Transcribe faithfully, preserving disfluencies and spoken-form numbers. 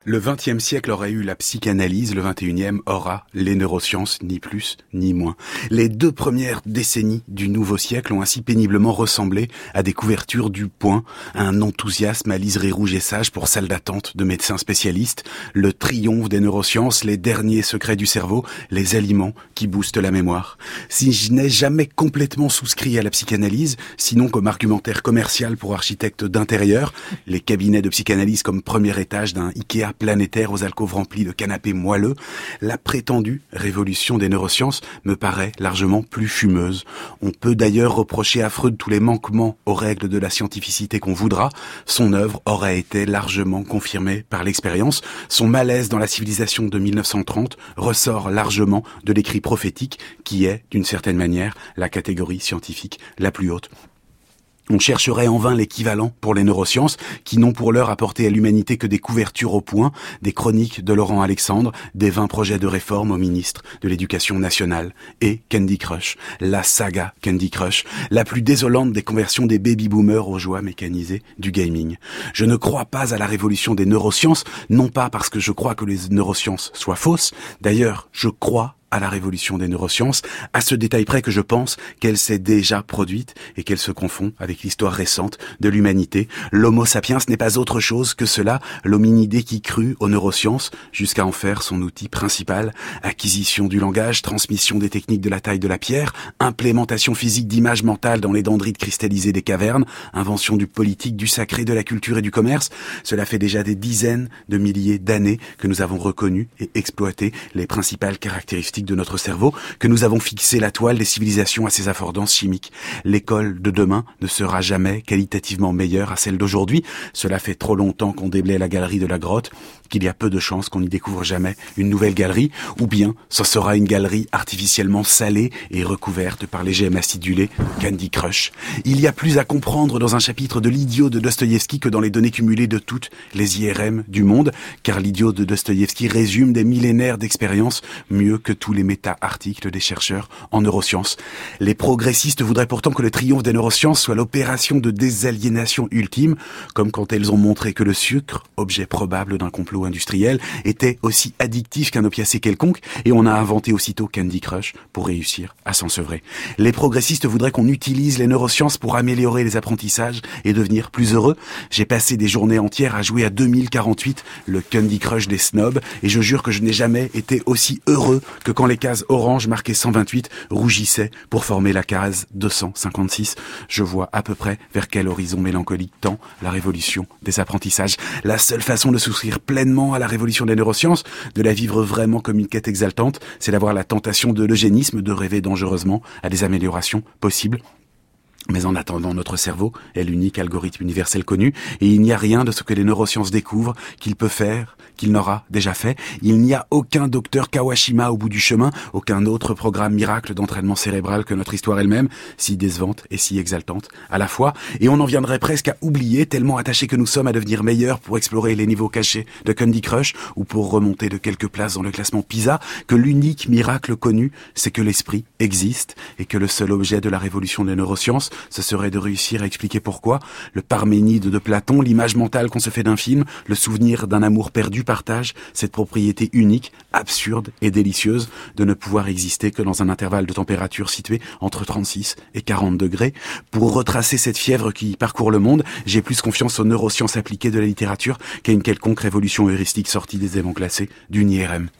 Le vingtième siècle aurait eu la psychanalyse, le vingt et unième aura les neurosciences, ni plus ni moins. Les deux premières décennies du nouveau siècle ont ainsi péniblement ressemblé à des couvertures du Point, à un enthousiasme à liseré rouge et sage pour salle d'attente de médecins spécialistes, le triomphe des neurosciences, les derniers secrets du cerveau, les aliments qui boostent la mémoire. Si je n'ai jamais complètement souscrit à la psychanalyse, sinon comme argumentaire commercial pour architectes d'intérieur, les cabinets de psychanalyse comme premier étage d'un Ikea planétaire aux alcôves remplies de canapés moelleux, la prétendue révolution des neurosciences me paraît largement plus fumeuse. On peut d'ailleurs reprocher à Freud tous les manquements aux règles de la scientificité qu'on voudra. Son œuvre aurait été largement confirmée par l'expérience. Son malaise dans la civilisation de mille neuf cent trente ressort largement de l'écrit prophétique qui est, d'une certaine manière, la catégorie scientifique la plus haute. On chercherait en vain l'équivalent pour les neurosciences, qui n'ont pour l'heure apporté à l'humanité que des couvertures au Point, des chroniques de Laurent Alexandre, des vingt projets de réforme au ministre de l'Éducation nationale, et Candy Crush, la saga Candy Crush, la plus désolante des conversions des baby-boomers aux joies mécanisées du gaming. Je ne crois pas à la révolution des neurosciences, non pas parce que je crois que les neurosciences soient fausses, d'ailleurs, je crois à la révolution des neurosciences, à ce détail près que je pense qu'elle s'est déjà produite et qu'elle se confond avec l'histoire récente de l'humanité. L'homo sapiens n'est pas autre chose que cela, l'hominidé qui crut aux neurosciences jusqu'à en faire son outil principal, acquisition du langage, transmission des techniques de la taille de la pierre, implémentation physique d'images mentales dans les dendrites cristallisées des cavernes, invention du politique, du sacré, de la culture et du commerce. Cela fait déjà des dizaines de milliers d'années que nous avons reconnu et exploité les principales caractéristiques de notre cerveau, que nous avons fixé la toile des civilisations à ses affordances chimiques. L'école de demain ne sera jamais qualitativement meilleure à celle d'aujourd'hui. Cela fait trop longtemps qu'on déblaye la galerie de la grotte, qu'il y a peu de chances qu'on n'y découvre jamais une nouvelle galerie, ou bien ce sera une galerie artificiellement salée et recouverte par les gemmes acidulées de Candy Crush. Il y a plus à comprendre dans un chapitre de l'idiot de Dostoïevski que dans les données cumulées de toutes les I R M du monde, car l'idiot de Dostoïevski résume des millénaires d'expérience mieux que tous les méta-articles des chercheurs en neurosciences. Les progressistes voudraient pourtant que le triomphe des neurosciences soit l'opération de désaliénation ultime, comme quand elles ont montré que le sucre, objet probable d'un complot industriel, était aussi addictif qu'un opiacé quelconque, et on a inventé aussitôt Candy Crush pour réussir à s'en sevrer. Les progressistes voudraient qu'on utilise les neurosciences pour améliorer les apprentissages et devenir plus heureux. J'ai passé des journées entières à jouer à deux mille quarante-huit, le Candy Crush des snobs, et je jure que je n'ai jamais été aussi heureux que quand les cases orange marquées cent vingt-huit rougissaient pour former la case deux cent cinquante-six. Je vois à peu près vers quel horizon mélancolique tend la révolution des apprentissages. La seule façon de souscrire pleinement à la révolution des neurosciences, de la vivre vraiment comme une quête exaltante, c'est d'avoir la tentation de l'eugénisme, de rêver dangereusement à des améliorations possibles. Mais en attendant, notre cerveau est l'unique algorithme universel connu, et il n'y a rien de ce que les neurosciences découvrent qu'il peut faire, qu'il n'aura déjà fait. Il n'y a aucun docteur Kawashima au bout du chemin, aucun autre programme miracle d'entraînement cérébral que notre histoire elle-même, si décevante et si exaltante à la fois. Et on en viendrait presque à oublier, tellement attachés que nous sommes à devenir meilleurs pour explorer les niveaux cachés de Candy Crush, ou pour remonter de quelques places dans le classement PISA, que l'unique miracle connu, c'est que l'esprit existe, et que le seul objet de la révolution des neurosciences, ce serait de réussir à expliquer pourquoi le Parménide de Platon, l'image mentale qu'on se fait d'un film, le souvenir d'un amour perdu partage cette propriété unique, absurde et délicieuse de ne pouvoir exister que dans un intervalle de température situé entre trente-six et quarante degrés. Pour retracer cette fièvre qui parcourt le monde, j'ai plus confiance aux neurosciences appliquées de la littérature qu'à une quelconque révolution heuristique sortie des aimants classés d'une I R M.